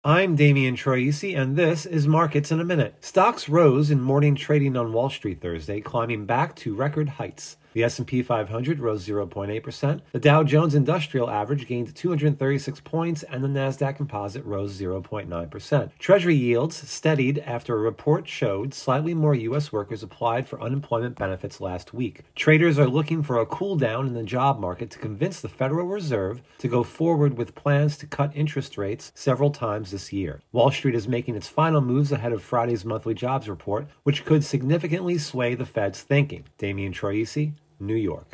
I'm Damian Troisi, and this is Markets in a Minute. Stocks rose in morning trading on Wall Street Thursday, climbing back to record heights. The S&P 500 rose 0.8%, the Dow Jones Industrial Average gained 236 points, and the Nasdaq Composite rose 0.9%. Treasury yields steadied after a report showed slightly more U.S. workers applied for unemployment benefits last week. Traders are looking for a cool down in the job market to convince the Federal Reserve to go forward with plans to cut interest rates several times this year. Wall Street is making its final moves ahead of Friday's monthly jobs report, which could significantly sway the Fed's thinking. Damian Troisi, New York.